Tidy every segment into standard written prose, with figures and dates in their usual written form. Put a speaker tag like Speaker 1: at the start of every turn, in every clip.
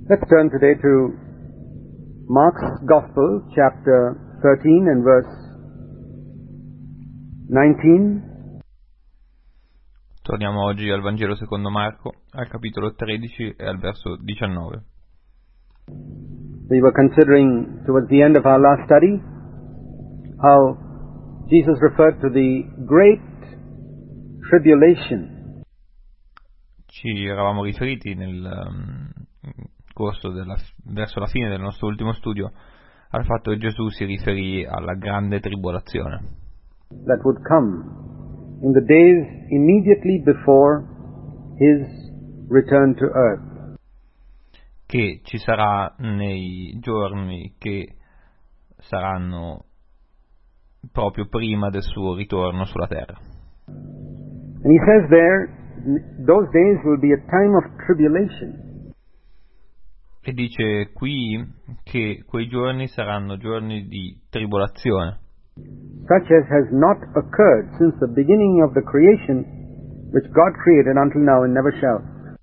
Speaker 1: Let's turn today to Mark's Gospel, chapter 13 and verse 19.
Speaker 2: Torniamo oggi al Vangelo secondo Marco, al capitolo 13 e al verso 19.
Speaker 1: We were considering towards the end of our last study how Jesus referred to the great tribulation.
Speaker 2: Ci eravamo riferiti nel corso verso la fine del nostro ultimo studio al fatto che Gesù si riferì alla grande tribolazione
Speaker 1: that would come in the days immediately before his return to earth.
Speaker 2: che ci sarà nei giorni che saranno proprio prima del suo ritorno sulla terra.
Speaker 1: And he says there, those days will be a time of tribulation.
Speaker 2: E dice qui che quei giorni saranno giorni di tribolazione,
Speaker 1: Such as has not occurred since the beginning of the creation which God created until now and never shall.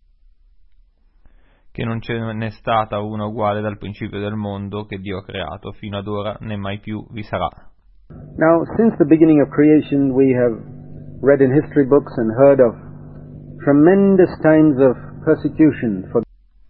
Speaker 2: che non ce n'è stata una uguale dal principio del mondo che Dio ha creato, fino ad ora né mai più vi sarà.
Speaker 1: Now, since the beginning of creation, we have read in history books and heard of tremendous times of persecution for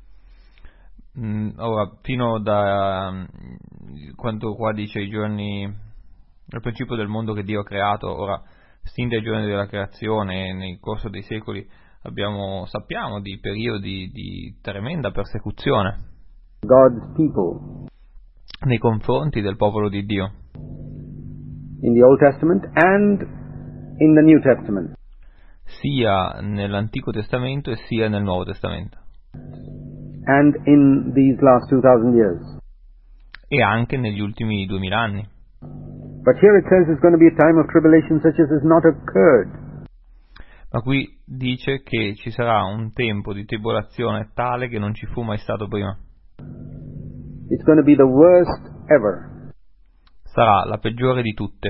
Speaker 2: Ora, fino da quanto qua dice i giorni al principio del mondo che Dio ha creato, ora sin dai giorni della creazione nel corso dei secoli sappiamo di periodi di tremenda persecuzione
Speaker 1: God's people
Speaker 2: nei confronti del popolo di Dio,
Speaker 1: in the Old Testament and in the New Testament.
Speaker 2: sia nell'Antico Testamento e sia nel Nuovo Testamento,
Speaker 1: And in these last 2000 years.
Speaker 2: e anche negli ultimi 2000 anni.
Speaker 1: But here it says it's going to be a time of tribulation such as has not occurred.
Speaker 2: Ma qui dice che ci sarà un tempo di tribolazione tale che non ci fu mai stato prima.
Speaker 1: It's going to be the worst ever.
Speaker 2: Sarà la peggiore di tutte.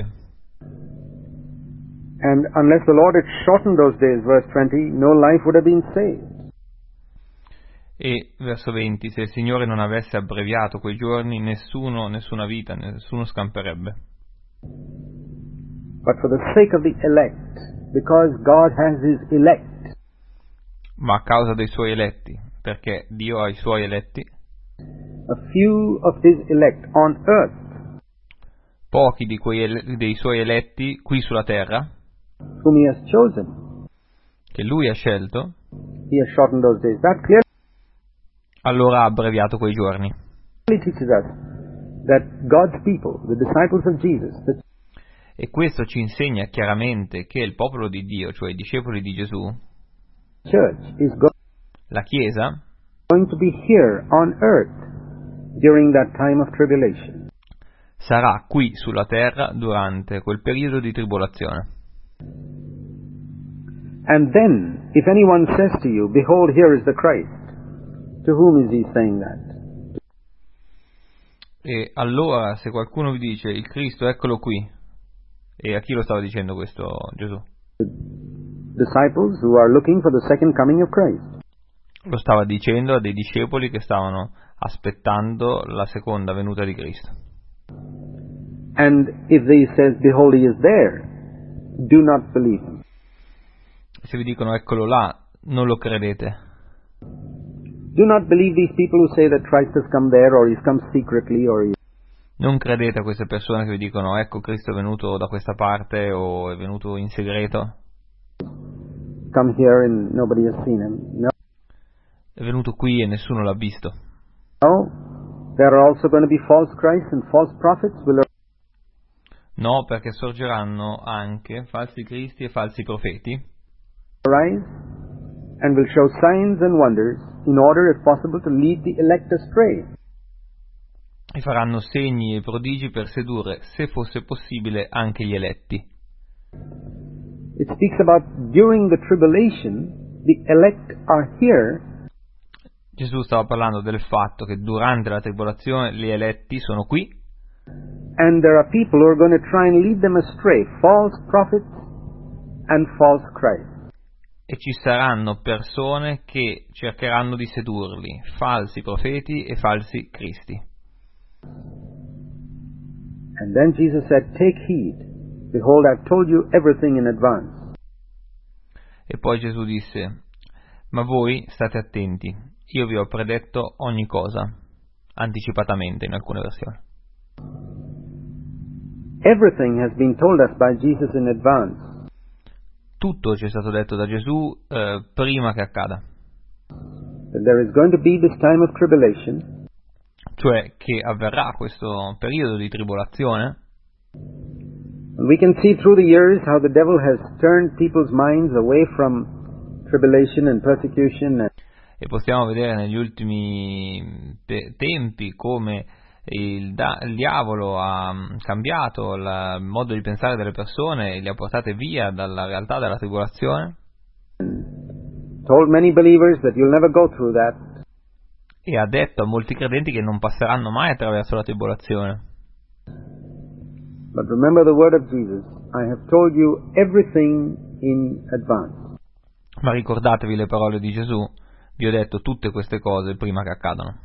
Speaker 1: And unless the Lord had shortened those days, verse 20, no life would have been saved.
Speaker 2: E verso 20, se il Signore non avesse abbreviato quei giorni, nessuna vita, nessuno scamperebbe.
Speaker 1: But for the sake of the elect, because God has his elect,
Speaker 2: Ma a causa dei suoi eletti, perché Dio ha i suoi eletti,
Speaker 1: a few of his elect on earth,
Speaker 2: pochi dei suoi eletti qui sulla terra,
Speaker 1: whom he has chosen,
Speaker 2: che Lui ha scelto,
Speaker 1: he has shortened those days. That clearly
Speaker 2: allora ha abbreviato quei giorni.
Speaker 1: teaches us that God's people, the disciples of Jesus, the
Speaker 2: E questo ci insegna chiaramente che il popolo di Dio, cioè i discepoli di Gesù,
Speaker 1: church, is
Speaker 2: la Chiesa,
Speaker 1: going to be here on earth during that time of tribulation.
Speaker 2: sarà qui sulla terra durante quel periodo di tribolazione.
Speaker 1: And then, if anyone says to you, behold, here is the Christ, to whom is he saying that?
Speaker 2: E allora, se qualcuno vi dice, il Cristo, eccolo qui, e a chi lo stava dicendo questo Gesù?
Speaker 1: Disciples who are looking for the second coming of Christ.
Speaker 2: Lo stava dicendo a dei discepoli che stavano aspettando la seconda venuta di Cristo.
Speaker 1: And if they says, behold, he is there, do not believe him.
Speaker 2: Se vi dicono, eccolo là, non lo credete.
Speaker 1: Do not believe these people who say that Christ has come there, or he's come secretly, or
Speaker 2: Non credete a queste persone che vi dicono, ecco Cristo è venuto da questa parte o è venuto in segreto.
Speaker 1: come here and nobody has seen him. No.
Speaker 2: È venuto qui e nessuno l'ha visto.
Speaker 1: No. There are also going to be false Christs and false prophets will
Speaker 2: No, perché sorgeranno anche falsi cristi e falsi profeti
Speaker 1: arise and will show signs and wonders in order, if possible, to lead the elect astray.
Speaker 2: e faranno segni e prodigi per sedurre, se fosse possibile, anche gli eletti.
Speaker 1: It speaks about during the tribulation, the elect are here.
Speaker 2: Gesù stava parlando del fatto che durante la tribolazione gli eletti sono qui
Speaker 1: And there are people who are going to try and lead them astray, false prophets and false Christ.
Speaker 2: e ci saranno persone che cercheranno di sedurli, falsi profeti e falsi cristi.
Speaker 1: And then Jesus said, "Take heed. Behold, I've told you everything in advance."
Speaker 2: E poi Gesù disse: ma voi state attenti, io vi ho predetto ogni cosa, anticipatamente in alcune versioni.
Speaker 1: Everything has been told us by Jesus in advance.
Speaker 2: Tutto ci è stato detto da Gesù prima che accada.
Speaker 1: That there is going to be this time of tribulation.
Speaker 2: Cioè che avverrà questo periodo di tribolazione.
Speaker 1: And we can see through the years how the devil has turned people's minds away from tribulation and persecution.
Speaker 2: E possiamo vedere negli ultimi tempi come il diavolo ha cambiato il modo di pensare delle persone e le ha portate via dalla realtà della tribolazione.
Speaker 1: Told many believers that you'll never go through that.
Speaker 2: E ha detto a molti credenti che non passeranno mai attraverso la tribolazione.
Speaker 1: But remember the word of Jesus. I have told you everything in advance.
Speaker 2: Ma ricordatevi le parole di Gesù, vi ho detto tutte queste cose prima che accadano.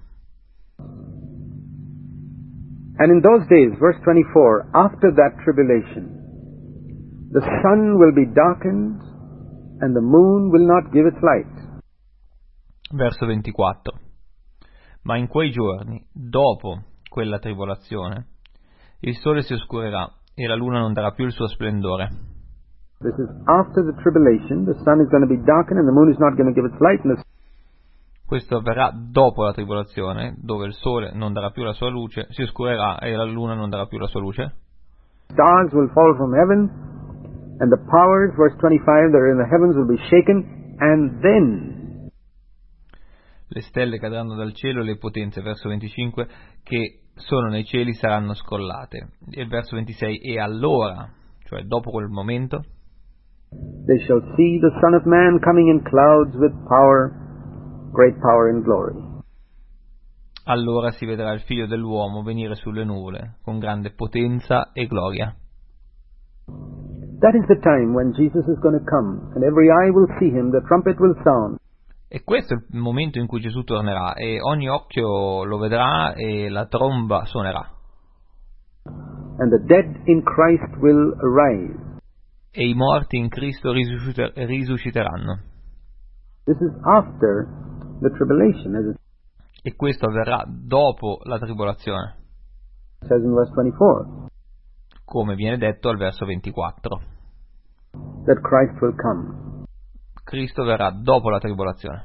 Speaker 1: And in those days, verse 24, after that tribulation, the sun will be darkened and the moon will not give its light.
Speaker 2: Verso 24. Ma in quei giorni, dopo quella tribolazione, il sole si oscurerà e la luna non darà più il suo splendore.
Speaker 1: This is after the tribulation. The sun is going to be darkened and the moon is not going to give its light.
Speaker 2: Questo avverrà dopo la tribolazione, dove il sole non darà più la sua luce, si oscurerà e la luna non darà più la sua luce.
Speaker 1: Stars will fall from heaven and the powers, verse 25, that are in the heavens will be shaken, and then
Speaker 2: le stelle cadranno dal cielo e le potenze, verso 25, che sono nei cieli saranno scollate. E il verso 26, e allora, cioè dopo quel momento,
Speaker 1: they shall see the Son of Man coming in clouds with power, great power and glory.
Speaker 2: Allora si vedrà il Figlio dell'uomo venire sulle nuvole, con grande potenza e gloria.
Speaker 1: That is the time when Jesus is going to come, and every eye will see him, the trumpet will sound.
Speaker 2: E questo è il momento in cui Gesù tornerà, e ogni occhio lo vedrà e la tromba suonerà.
Speaker 1: And the dead in Christ will arise.
Speaker 2: E i morti in Cristo risusciteranno.
Speaker 1: This is after the tribulation, as it
Speaker 2: E questo avverrà dopo la tribolazione,
Speaker 1: says in verse 24.
Speaker 2: come viene detto al verso 24.
Speaker 1: That Christ will come.
Speaker 2: Cristo verrà dopo la tribolazione.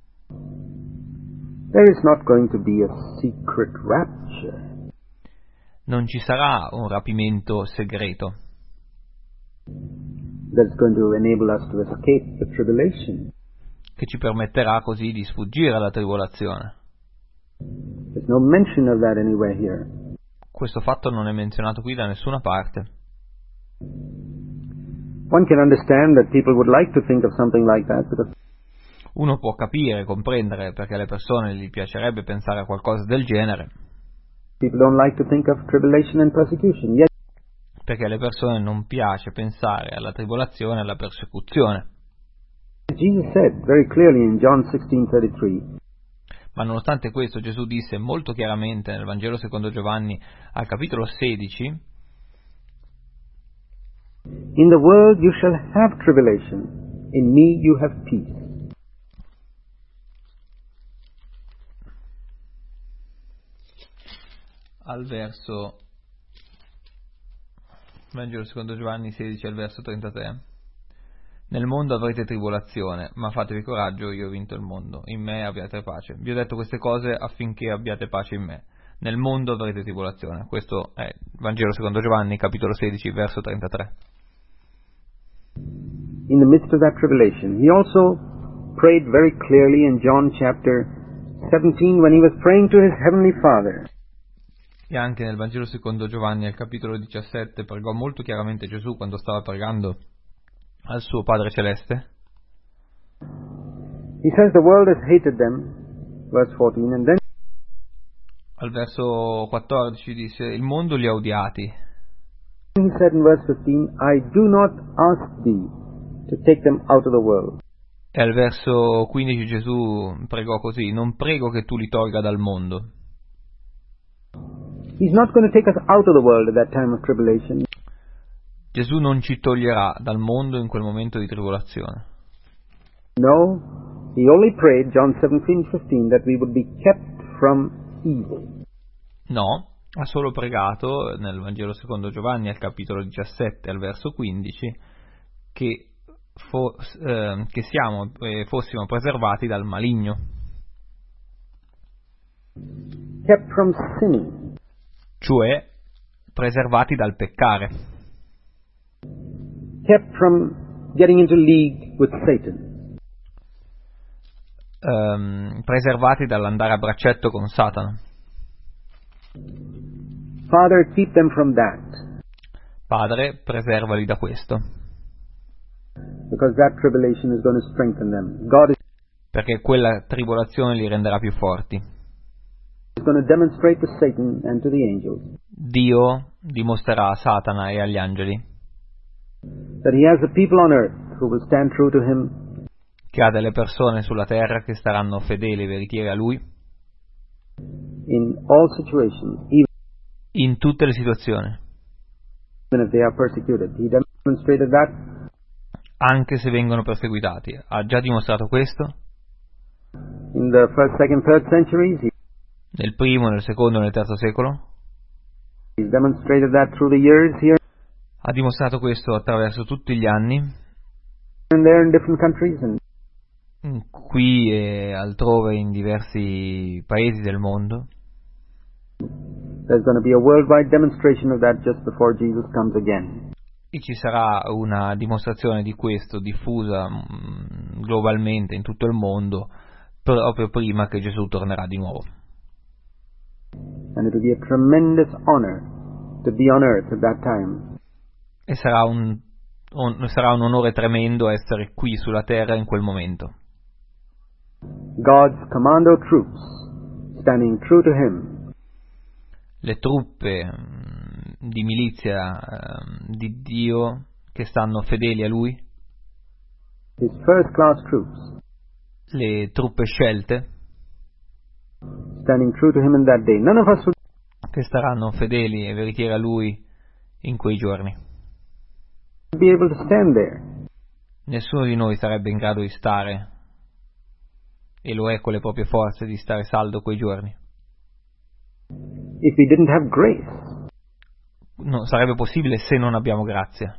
Speaker 1: There is not going to be a secret rapture.
Speaker 2: Non ci sarà un rapimento segreto
Speaker 1: That's going to enable us to escape the tribulation.
Speaker 2: che ci permetterà così di sfuggire alla tribolazione.
Speaker 1: There's no mention of that anywhere here.
Speaker 2: Questo fatto non è menzionato qui da nessuna parte.
Speaker 1: One can understand that people would like to think of something like that, because
Speaker 2: Uno può capire, comprendere, perché alle persone gli piacerebbe pensare a qualcosa del genere,
Speaker 1: people don't like to think of tribulation and persecution. Yet,
Speaker 2: perché alle persone non piace pensare alla tribolazione e alla persecuzione.
Speaker 1: Jesus said very clearly in John 16:33,
Speaker 2: Ma nonostante questo Gesù disse molto chiaramente nel Vangelo secondo Giovanni al capitolo 16:
Speaker 1: "In the world you shall have tribulation, in me you have peace."
Speaker 2: al verso Vangelo secondo Giovanni 16 al verso 33: nel mondo avrete tribolazione, ma fatevi coraggio, io ho vinto il mondo, in me abbiate pace. Vi ho detto queste cose affinché abbiate pace in me. Nel mondo avrete tribolazione. Questo è Vangelo secondo Giovanni capitolo 16 verso 33.
Speaker 1: In the midst of that tribulation, he also prayed very clearly in John chapter 17 when he was praying to his heavenly Father.
Speaker 2: E anche nel Vangelo secondo Giovanni al capitolo 17 pregò molto chiaramente Gesù quando stava pregando al suo Padre Celeste.
Speaker 1: He says the world has hated them, verse 14, and then
Speaker 2: Al verso 14 disse: il mondo li ha odiati.
Speaker 1: he said in verse 15, "I do not ask thee to take them out of the world."
Speaker 2: E al verso 15 Gesù pregò così: non prego che tu li tolga dal mondo.
Speaker 1: He's not going to take us out of the world at that time of tribulation.
Speaker 2: Gesù non ci toglierà dal mondo in quel momento di tribolazione.
Speaker 1: No, he only prayed, John 17:15, that we would be kept from evil.
Speaker 2: No, ha solo pregato nel Vangelo secondo Giovanni al capitolo 17 al verso 15 che fossimo preservati dal maligno.
Speaker 1: Kept from sinning.
Speaker 2: Cioè preservati dal peccare.
Speaker 1: Kept from getting into league with Satan.
Speaker 2: Preservati dall'andare a braccetto con Satana.
Speaker 1: Father, keep them from that.
Speaker 2: Padre, preservali da questo.
Speaker 1: Because that tribulation is going to strengthen them. God is
Speaker 2: Perché quella tribolazione li renderà più forti.
Speaker 1: going to demonstrate to Satan and to the angels
Speaker 2: Dio dimostrerà a Satana e agli angeli
Speaker 1: that he has a people on earth who will stand true to him
Speaker 2: che ha delle persone sulla terra che staranno fedeli e veritiere a Lui
Speaker 1: in all situations,
Speaker 2: in tutte le situazioni,
Speaker 1: even if they are persecuted. He demonstrated that
Speaker 2: anche se vengono perseguitati. Ha già dimostrato questo
Speaker 1: in the first, second, third centuries.
Speaker 2: nel primo, nel secondo e nel terzo secolo.
Speaker 1: He's demonstrated that through the years here
Speaker 2: Ha dimostrato questo attraverso tutti gli anni,
Speaker 1: and there in different countries, and
Speaker 2: qui e altrove in diversi paesi del mondo.
Speaker 1: there's going to be a worldwide demonstration of that just before Jesus comes again.
Speaker 2: E ci sarà una dimostrazione di questo diffusa globalmente in tutto il mondo proprio prima che Gesù tornerà di nuovo.
Speaker 1: And it will be a tremendous honor to be on earth at that time.
Speaker 2: E sarà un onore tremendo essere qui sulla terra in quel momento.
Speaker 1: God's commando troops standing true to him.
Speaker 2: Le truppe di milizia di Dio che stanno fedeli a Lui,
Speaker 1: His first class troops
Speaker 2: le truppe scelte
Speaker 1: standing true to him in that day. None of us
Speaker 2: che staranno fedeli e veritieri a Lui in quei giorni.
Speaker 1: would be able to stand there
Speaker 2: Nessuno di noi sarebbe in grado di stare, e lo è con le proprie forze, di stare saldo quei giorni.
Speaker 1: if we didn't have grace.
Speaker 2: Non sarebbe possibile se non abbiamo grazia.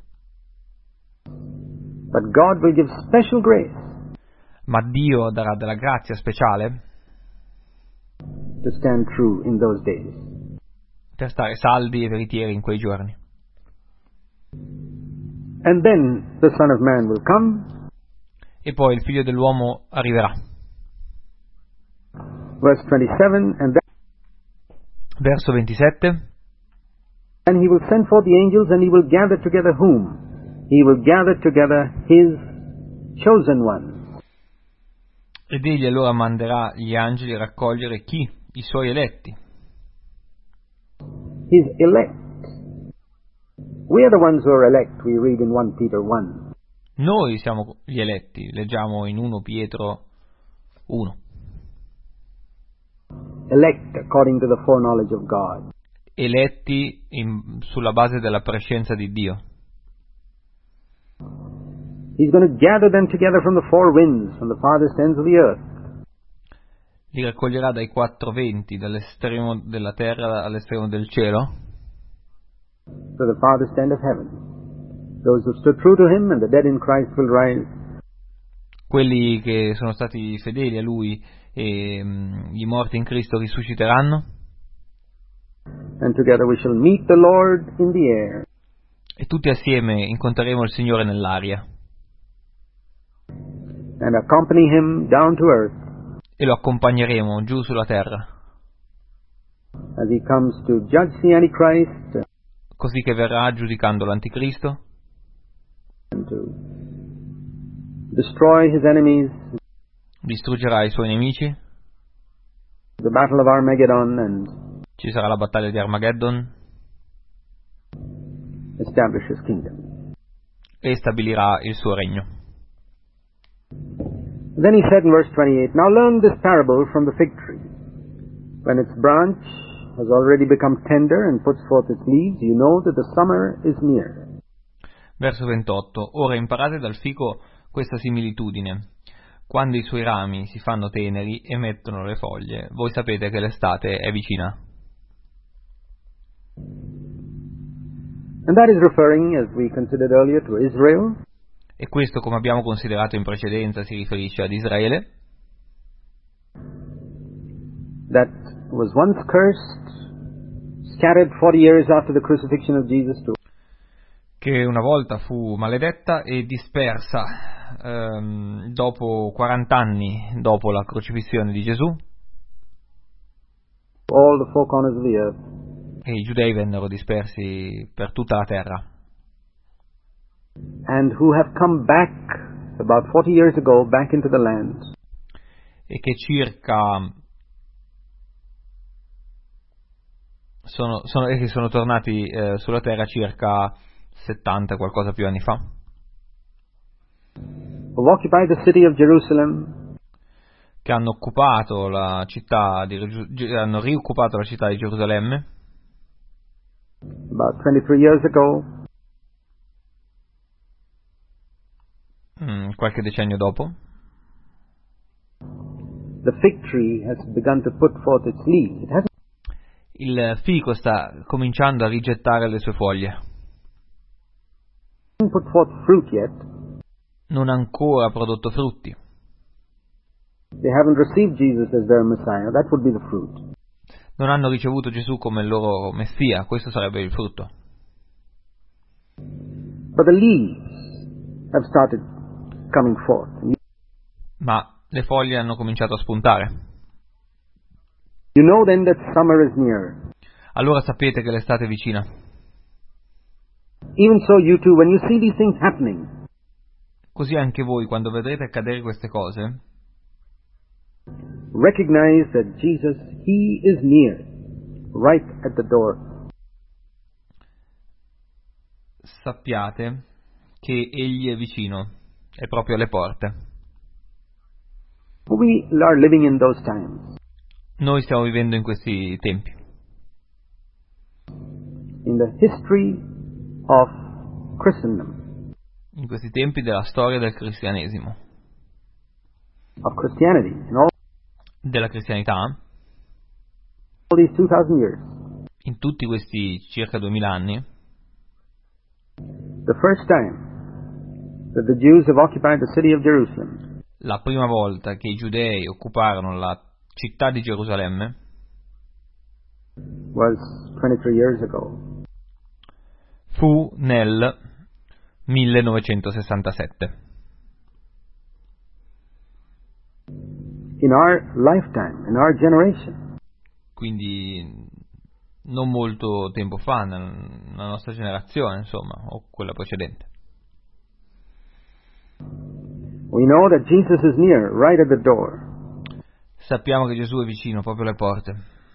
Speaker 1: But God will give special grace
Speaker 2: Ma Dio darà della grazia speciale
Speaker 1: to stand true in those days.
Speaker 2: per stare saldi e veritieri in quei giorni.
Speaker 1: And then the Son of Man will come.
Speaker 2: E poi il Figlio dell'uomo arriverà.
Speaker 1: Verse 27, and then
Speaker 2: Verso 27.
Speaker 1: he will send forth the angels, and he will gather together whom? He will gather together his chosen ones.
Speaker 2: Ed egli allora manderà gli angeli a raccogliere chi? I suoi eletti.
Speaker 1: His elect. We are the ones who are elect, we read in 1 Peter 1.
Speaker 2: Noi siamo gli eletti, leggiamo in 1 Pietro 1.
Speaker 1: Elect according to the foreknowledge of God.
Speaker 2: Eletti sulla base della prescienza di Dio.
Speaker 1: He's going to gather them together from the four winds, from the farthest ends of the earth.
Speaker 2: Li raccoglierà dai quattro venti, dall'estremo della terra all'estremo del cielo,
Speaker 1: To the farthest end of heaven. Those who stood true to him and the dead in Christ will rise.
Speaker 2: quelli che sono stati fedeli a Lui e i morti in Cristo risusciteranno,
Speaker 1: And together we shall meet the Lord in the air.
Speaker 2: e tutti assieme incontreremo il Signore nell'aria
Speaker 1: And accompany him down to earth
Speaker 2: e lo accompagneremo giù sulla terra,
Speaker 1: as he comes to judge the Antichrist
Speaker 2: così che verrà giudicando l'Anticristo,
Speaker 1: and to destroy his enemies.
Speaker 2: distruggerà i suoi nemici,
Speaker 1: The battle of Armageddon, and
Speaker 2: ci sarà la battaglia di Armageddon
Speaker 1: establish his kingdom.
Speaker 2: e stabilirà il suo regno.
Speaker 1: Then he said in verse 28, "Now learn this parable from the fig tree. When its branch has already become tender and puts forth its leaves, you know that the summer is near."
Speaker 2: Verso 28. Ora imparate dal fico questa similitudine. Quando i suoi rami si fanno teneri e mettono le foglie, voi sapete che l'estate è vicina.
Speaker 1: And that is referring, as we considered earlier, to Israel.
Speaker 2: E questo, come abbiamo considerato in precedenza, si riferisce ad Israele,
Speaker 1: that was once cursed, scattered 40 years after the crucifixion of Jesus to
Speaker 2: che una volta fu maledetta e dispersa dopo 40 anni dopo la crocifissione di Gesù,
Speaker 1: all the four corners of the earth.
Speaker 2: e i giudei vennero dispersi per tutta la terra,
Speaker 1: And who have come back about 40 years ago back into the land.
Speaker 2: e che sono tornati sulla terra circa 70 qualcosa più anni fa,
Speaker 1: Who occupied the city of Jerusalem,
Speaker 2: che hanno rioccupato la città di Gerusalemme
Speaker 1: about 23 years ago,
Speaker 2: qualche decennio dopo.
Speaker 1: the fig tree has begun to put forth its leaves. It hasn't
Speaker 2: Il fico sta cominciando a rigettare le sue foglie.
Speaker 1: put forth fruit yet.
Speaker 2: Non ha ancora prodotto frutti.
Speaker 1: They haven't received Jesus as their Messiah. That would be the fruit.
Speaker 2: Non hanno ricevuto Gesù come il loro Messia. Questo sarebbe il frutto.
Speaker 1: But the leaves have started coming forth.
Speaker 2: Ma le foglie hanno cominciato a spuntare.
Speaker 1: You know then that summer is near.
Speaker 2: Allora sapete che l'estate è vicina.
Speaker 1: Even so, you too, when you see these things happening,
Speaker 2: Così anche voi, quando vedrete accadere queste cose,
Speaker 1: recognize that Jesus, He is near, right at the door.
Speaker 2: sappiate che Egli è vicino, è proprio alle porte.
Speaker 1: We are living in those times.
Speaker 2: Noi stiamo vivendo in questi tempi.
Speaker 1: In the history of Christendom,
Speaker 2: In questi tempi della storia del cristianesimo,
Speaker 1: of Christianity, in all
Speaker 2: della cristianità,
Speaker 1: these 2000 years,
Speaker 2: in tutti questi circa 2000 anni,
Speaker 1: the first time that the Jews have occupied the city of Jerusalem
Speaker 2: la prima volta che i giudei occuparono la città di Gerusalemme
Speaker 1: was 23 years ago.
Speaker 2: fu nel 1967.
Speaker 1: In our lifetime, in our generation,
Speaker 2: Quindi non molto tempo fa, nella nostra generazione, insomma, o quella precedente.
Speaker 1: we know that Jesus is near, right at the door.
Speaker 2: Sappiamo che Gesù è vicino, proprio alle porte.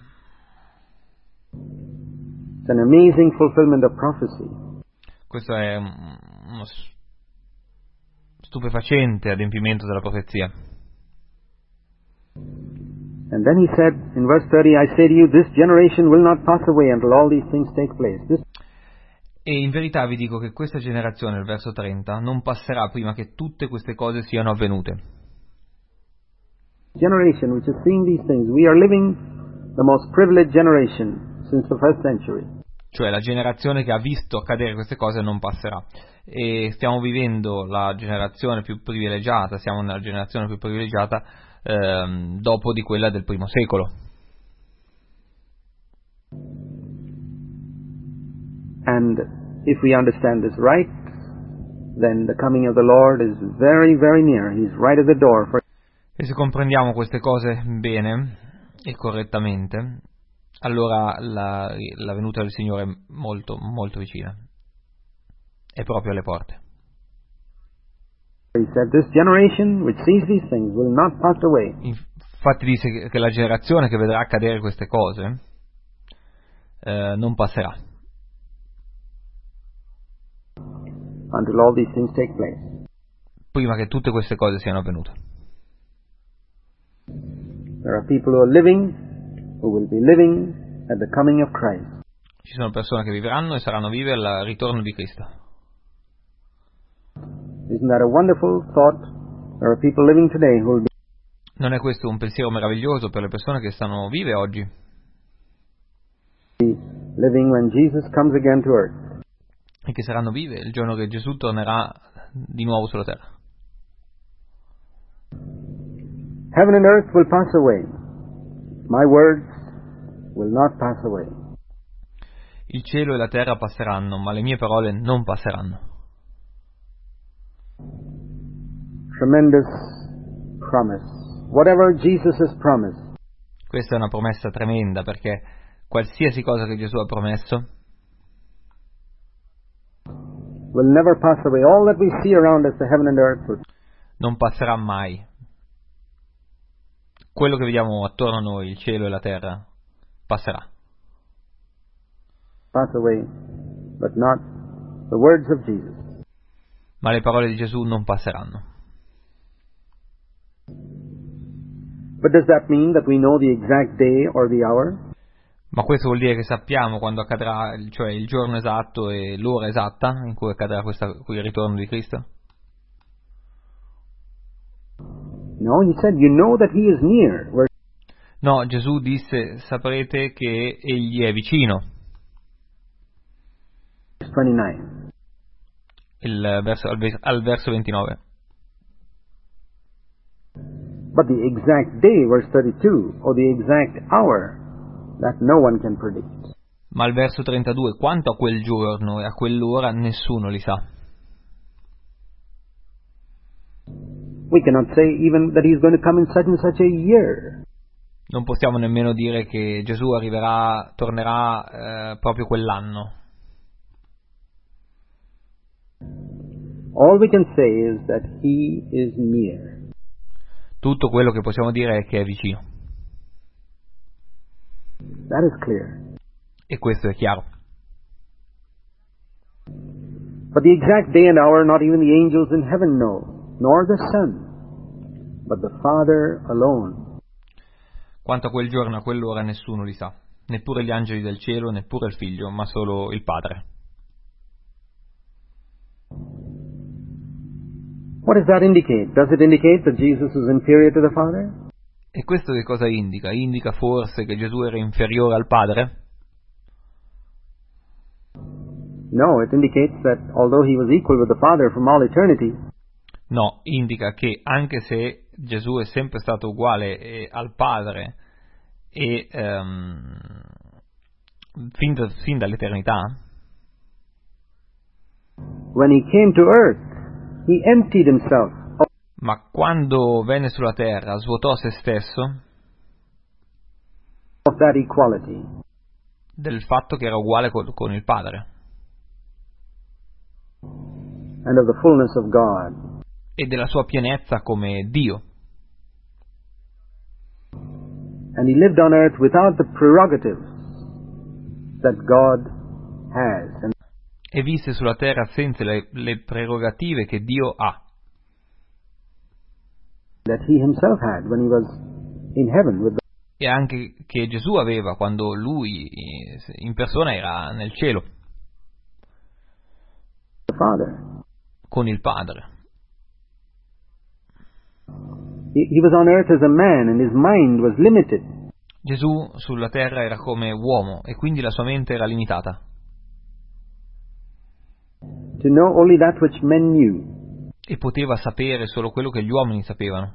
Speaker 1: It's an amazing fulfillment of prophecy.
Speaker 2: Questo è uno stupefacente adempimento della profezia.
Speaker 1: And then he said in verse 30, "I say to you, this generation will not pass away until all these things take place." This
Speaker 2: E in verità vi dico che questa generazione, il verso 30, non passerà prima che tutte queste cose siano avvenute.
Speaker 1: generation which is seeing these things, we are living the most privileged generation since the first century.
Speaker 2: Cioè la generazione che ha visto accadere queste cose non passerà. E stiamo vivendo la generazione più privilegiata, siamo nella generazione più privilegiata dopo di quella del primo secolo.
Speaker 1: And if we understand this right, then the coming of the Lord is very, very near. He's right at the door.
Speaker 2: E se comprendiamo queste cose bene e correttamente, allora la venuta del Signore è molto, molto vicina. È proprio alle porte.
Speaker 1: He said, "This generation which sees these things will not pass away
Speaker 2: Infatti dice che la generazione che vedrà accadere queste cose non passerà
Speaker 1: until all these things take place."
Speaker 2: prima che tutte queste cose siano avvenute.
Speaker 1: There are people who are living, who will be living at the coming of Christ.
Speaker 2: Ci sono persone che vivranno e saranno vive al ritorno di Cristo.
Speaker 1: Isn't that a wonderful thought? There are people living today who will be
Speaker 2: Non è questo un pensiero meraviglioso per le persone che stanno vive oggi
Speaker 1: living when Jesus comes again to earth?
Speaker 2: e che saranno vive il giorno che Gesù tornerà di nuovo sulla terra?
Speaker 1: Heaven and earth will pass away. My words will not pass away.
Speaker 2: Il cielo e la terra passeranno, ma le mie parole non passeranno.
Speaker 1: Tremendous promise. Whatever Jesus has promised
Speaker 2: Questa è una promessa tremenda, perché qualsiasi cosa che Gesù ha promesso
Speaker 1: will never pass away. All that we see around us, the heaven and earth, will
Speaker 2: non passerà mai. Quello che vediamo attorno a noi, il cielo e la terra, passerà.
Speaker 1: pass away, but not the words of Jesus.
Speaker 2: Ma le parole di Gesù non passeranno.
Speaker 1: But does that mean that we know the exact day or the hour?
Speaker 2: Ma questo vuol dire che sappiamo quando accadrà, cioè il giorno esatto e l'ora esatta in cui accadrà il ritorno di Cristo?
Speaker 1: No, he said, you know that he is near.
Speaker 2: No, Gesù disse, saprete che egli è vicino.
Speaker 1: Verse 29.
Speaker 2: Al verso 29.
Speaker 1: But the exact day, verse 32, or the exact hour, that no one can predict.
Speaker 2: Ma al verso 32, quanto a quel giorno e a quell'ora nessuno li sa.
Speaker 1: We cannot say even that he is going to come in such and such a year.
Speaker 2: Non possiamo nemmeno dire che Gesù tornerà proprio quell'anno.
Speaker 1: All we can say is that he is near.
Speaker 2: Tutto quello che possiamo dire è che è vicino.
Speaker 1: That is clear.
Speaker 2: E questo è chiaro.
Speaker 1: But the exact day and hour not even the angels in heaven know, nor the Son, but the Father alone.
Speaker 2: Quanto a quel giorno e a quell'ora nessuno li sa, neppure gli angeli del cielo, neppure il Figlio, ma solo il Padre.
Speaker 1: What does that indicate? Does it indicate that Jesus is inferior to the Father?
Speaker 2: E questo che cosa indica? Indica forse che Gesù era inferiore al Padre?
Speaker 1: No, it indicates that although he was equal with the Father from all eternity,
Speaker 2: No, indica che anche se Gesù è sempre stato uguale al Padre e fin dall'eternità,
Speaker 1: when he came to earth, he emptied himself
Speaker 2: ma quando venne sulla terra svuotò se stesso
Speaker 1: of that equality
Speaker 2: del fatto che era uguale con il Padre
Speaker 1: and of the fullness of God.
Speaker 2: e della sua pienezza come Dio.
Speaker 1: And he lived on earth without the prerogatives that God has. And
Speaker 2: E visse sulla terra senza le prerogative che Dio ha
Speaker 1: that he himself had when he was in heaven with
Speaker 2: e anche che Gesù aveva quando lui in persona era nel cielo
Speaker 1: the Father.
Speaker 2: con il Padre.
Speaker 1: He was on earth as a man and his mind was limited.
Speaker 2: Gesù sulla terra era come uomo e quindi la sua mente era limitata
Speaker 1: To know only that which men knew.
Speaker 2: e poteva sapere solo quello che gli uomini sapevano.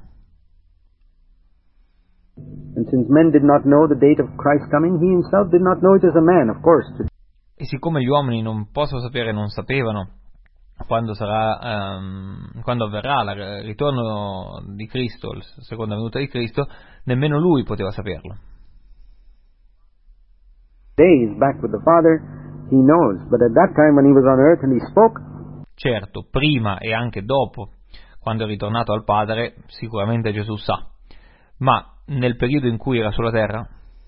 Speaker 1: And since men did not know the date of Christ's coming, he himself did not know it as a man, of course.
Speaker 2: E siccome gli uomini non possono sapere, non sapevano quando avverrà il ritorno di Cristo, la seconda venuta di Cristo, nemmeno lui poteva saperlo.
Speaker 1: Days back with the Father, he knows. But at that time when he was on earth and he spoke,
Speaker 2: Certo, prima e anche dopo, quando è ritornato al Padre, sicuramente Gesù sa. Ma nel periodo in cui era sulla terra,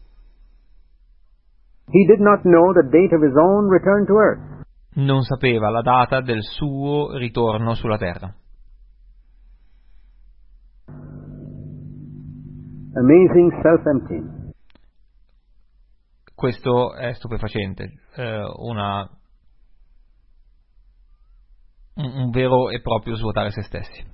Speaker 1: he did not know the date of his own return to earth.
Speaker 2: non sapeva la data del suo ritorno sulla terra.
Speaker 1: amazing self-emptying.
Speaker 2: Questo è stupefacente, un vero e proprio svuotare se stessi.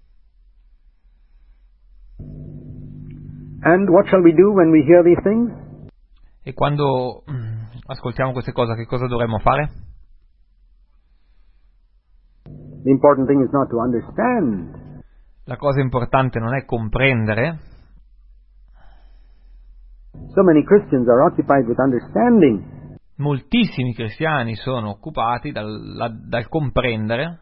Speaker 1: And what shall we do when we hear these things?
Speaker 2: E quando ascoltiamo queste cose, che cosa dovremmo fare?
Speaker 1: The important thing is not to understand.
Speaker 2: La cosa importante non è comprendere.
Speaker 1: So many Christians are occupied with understanding.
Speaker 2: Moltissimi cristiani sono occupati dal comprendere.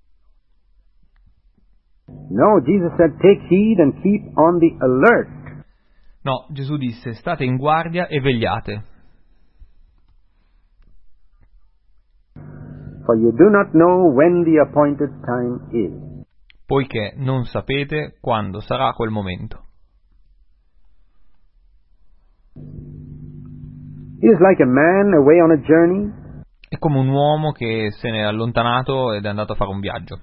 Speaker 1: No, Jesus said, take heed and keep on the alert.
Speaker 2: No, Gesù disse, state in guardia e vegliate.
Speaker 1: For you do not know when the appointed time is.
Speaker 2: Poiché non sapete quando sarà quel momento.
Speaker 1: He is like a man away on a journey,
Speaker 2: È come un uomo che se ne è allontanato ed è andato a fare un viaggio,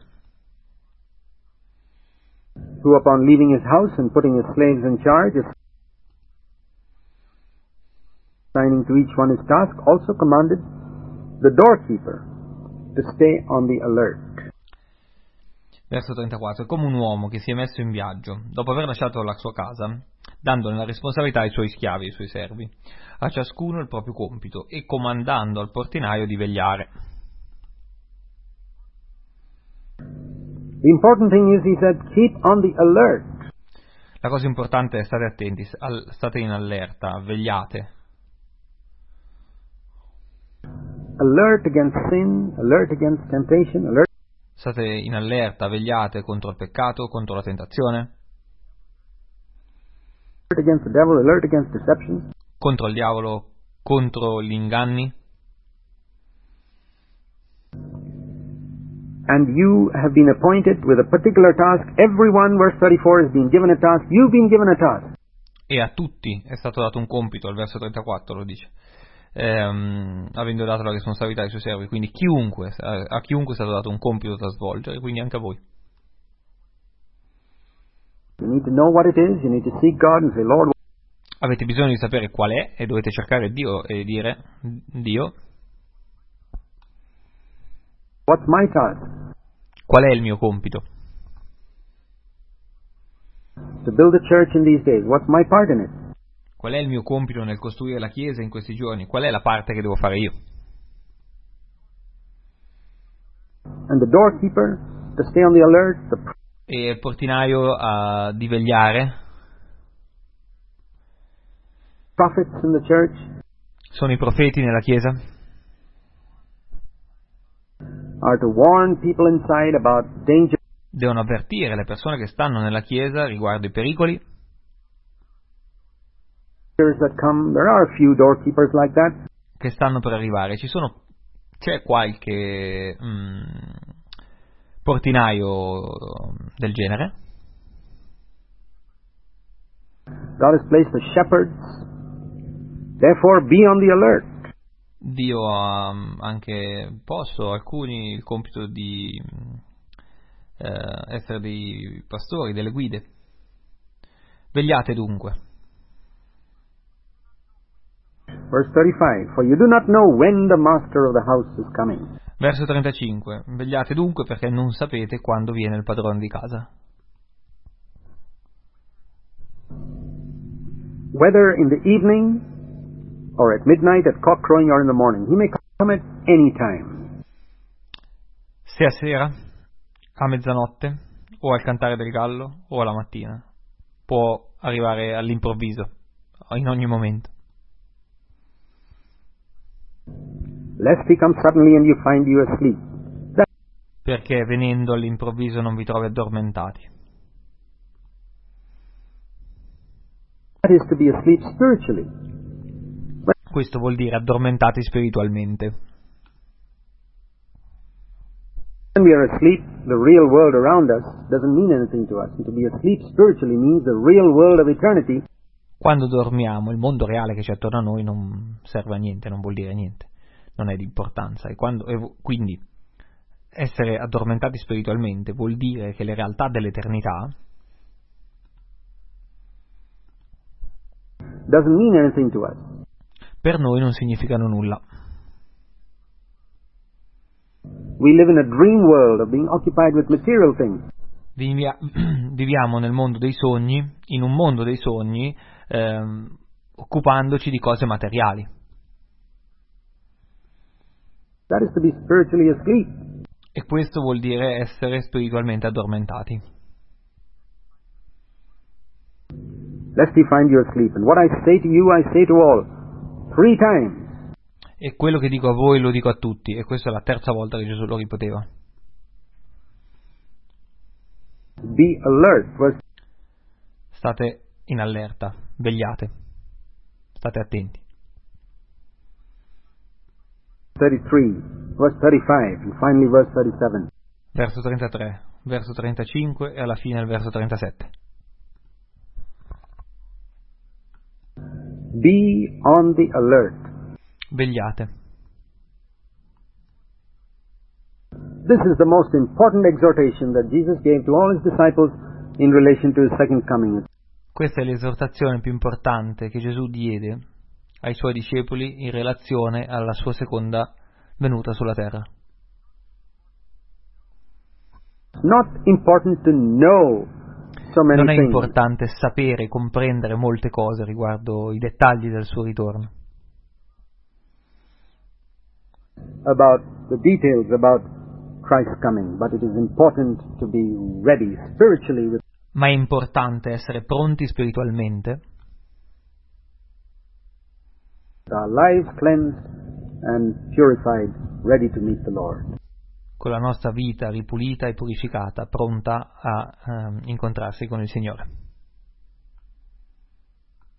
Speaker 1: who upon leaving his house and putting his slaves in charge, assigning to each one his task, also commanded the doorkeeper to stay on the alert.
Speaker 2: Verso 34. È come un uomo che si è messo in viaggio, dopo aver lasciato la sua casa, dandone la responsabilità ai suoi schiavi, ai suoi servi, a ciascuno il proprio compito, e comandando al portinaio di vegliare.
Speaker 1: The important thing is, he said, keep on the alert.
Speaker 2: La cosa importante è state attenti, state in allerta, vegliate.
Speaker 1: Alert against sin, alert against temptation, alert
Speaker 2: State in allerta, vegliate contro il peccato, contro la tentazione,
Speaker 1: against the devil, alert against deception.
Speaker 2: contro il diavolo, contro gli inganni.
Speaker 1: And you have been appointed with a particular task. Everyone, verse 34, has been given a task. You've been given a task.
Speaker 2: E a tutti è stato dato un compito, al verso 34 lo dice, avendo dato la responsabilità ai suoi servi, quindi a chiunque è stato dato un compito da svolgere, quindi anche a voi.
Speaker 1: You need to know what it is. You need to seek God and say, Lord,
Speaker 2: Avete bisogno di sapere qual è e dovete cercare Dio e dire, Dio,
Speaker 1: what's my task?
Speaker 2: qual è il mio compito?
Speaker 1: To build a church in these days. What's my part in it?
Speaker 2: Qual è il mio compito nel costruire la Chiesa in questi giorni? Qual è la parte che devo fare io?
Speaker 1: And the doorkeeper to stay on the alert.
Speaker 2: E il portinaio di vegliare
Speaker 1: Prophets in the church
Speaker 2: sono i profeti nella Chiesa,
Speaker 1: are to warn people inside about danger
Speaker 2: devono avvertire le persone che stanno nella Chiesa riguardo i pericoli
Speaker 1: that come. There are a few doorkeepers like that.
Speaker 2: che stanno per arrivare. C'è qualche portinaio del genere.
Speaker 1: God has placed the shepherds. Therefore, be on the alert.
Speaker 2: Dio ha anche posto alcuni il compito di essere dei pastori, delle guide. Vegliate dunque.
Speaker 1: Verse 35, for you do not know when the master of the house is coming.
Speaker 2: Verso 35. Vegliate dunque perché non sapete quando viene il padrone di casa.
Speaker 1: Whether in the evening or at midnight, at cock crowing, or in the morning. He may come at any time.
Speaker 2: Se a sera, a mezzanotte, o al cantare del gallo, o alla mattina. Può arrivare all'improvviso, in ogni momento.
Speaker 1: Lest he come suddenly and you find you asleep.
Speaker 2: Perché venendo all'improvviso non vi trovi addormentati.
Speaker 1: That is to be asleep spiritually.
Speaker 2: Questo vuol dire addormentati spiritualmente.
Speaker 1: When we are asleep, the real world around us doesn't mean anything to us. And to be asleep spiritually means the real world of eternity.
Speaker 2: Quando dormiamo, il mondo reale che c'è attorno a noi non serve a niente, non vuol dire niente, non è di importanza. Quindi essere addormentati spiritualmente vuol dire che le realtà dell'eternità
Speaker 1: doesn't mean anything to us.
Speaker 2: per noi non significano nulla.
Speaker 1: We live in a dream world of being occupied with material things.
Speaker 2: Viviamo nel mondo dei sogni, in un mondo dei sogni, occupandoci di cose materiali.
Speaker 1: That is to be spiritually asleep.
Speaker 2: E questo vuol dire essere spiritualmente addormentati.
Speaker 1: Lest he find you asleep. And what I say to you, I say to all, 3 times.
Speaker 2: E quello che dico a voi lo dico a tutti, e questa è la terza volta che Gesù lo ripeteva.
Speaker 1: Be alert.
Speaker 2: State in allerta, vegliate, state attenti.
Speaker 1: 33, verse 35, and finally verse 37.
Speaker 2: Verso 33, verso 35 e alla fine il verso 37.
Speaker 1: Be on the alert.
Speaker 2: Vegliate.
Speaker 1: This is the most important exhortation that Jesus gave to all his disciples in relation to his second coming.
Speaker 2: Questa è l'esortazione più importante che Gesù diede ai suoi discepoli in relazione alla sua seconda venuta sulla terra.
Speaker 1: Not important to know so many
Speaker 2: Non è
Speaker 1: things
Speaker 2: importante sapere, comprendere molte cose riguardo i dettagli del suo ritorno,
Speaker 1: about the details about Christ's coming, but it is important to be ready spiritually with
Speaker 2: ma è importante essere pronti spiritualmente,
Speaker 1: our lives cleansed and purified, ready to meet the Lord.
Speaker 2: con la nostra vita ripulita e purificata, pronta a incontrarsi con il Signore.